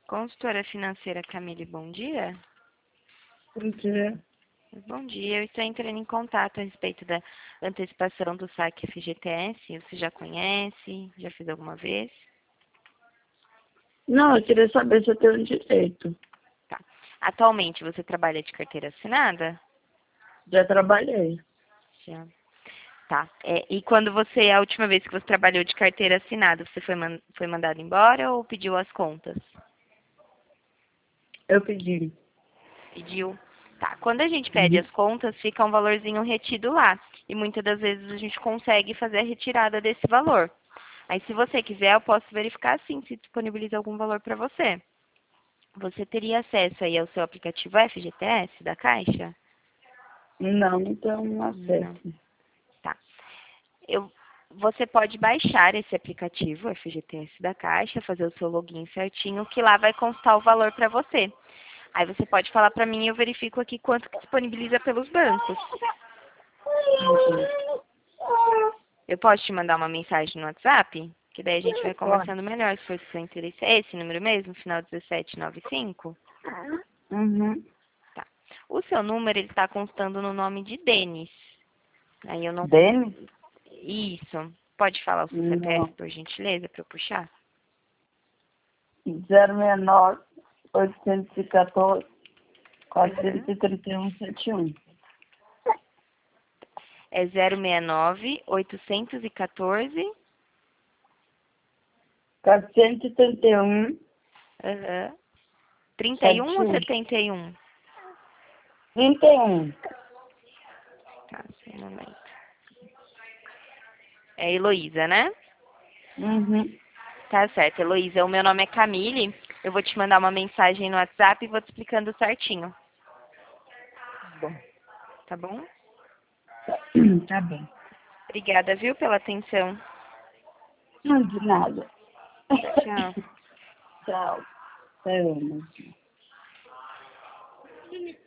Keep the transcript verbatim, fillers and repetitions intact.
Consultora financeira Camille, bom dia. Bom dia. Bom dia, eu estou entrando em contato a respeito da antecipação do saque F G T S. Você já conhece? Já fez alguma vez? Não, eu queria saber se eu tenho direito. Tá. Atualmente você trabalha de carteira assinada? Já trabalhei. Já. Tá. É, e quando você, a última vez que você trabalhou de carteira assinada, você foi, man foi mandado embora ou pediu as contas? Eu pedi. Pediu. Tá. Quando a gente pede Uhum. as contas, fica um valorzinho retido lá. E muitas das vezes a gente consegue fazer a retirada desse valor. Aí, se você quiser, eu posso verificar sim se disponibiliza algum valor para você. Você teria acesso aí ao seu aplicativo F G T S da Caixa? Não, não tenho um Não. acesso. Tá. Eu, você pode baixar esse aplicativo F G T S da Caixa, fazer o seu login certinho, que lá vai constar o valor para você. Aí você pode falar para mim e eu verifico aqui quanto que disponibiliza pelos bancos. Uhum. Eu posso te mandar uma mensagem no WhatsApp? Que daí a gente vai Pode. conversando melhor, se for do seu interesse. É esse número mesmo, final dezessete noventa e cinco? Uhum. Tá. O seu número, ele está constando no nome de Denis. Aí eu não... Denis? Isso. Pode falar o seu C P F, Não. por gentileza, para eu puxar? zero seis nove, oitocentos e quatorze, Uhum. quatrocentos e trinta e um, setenta e um. É zero seis nove, oitocentos e quatorze, quatrocentos e trinta e um, uhum. trinta e um setenta e ou um. setenta e um? trinta e um. Tá, só um momento. É Heloísa, né? Uhum. Tá certo, Heloísa. O meu nome é Camille. Eu vou te mandar uma mensagem no WhatsApp e vou te explicando certinho. Bom. Tá bom? Tá bem. Obrigada, viu, pela atenção. Não, de nada. Tchau, tchau. Tchau. Até uma.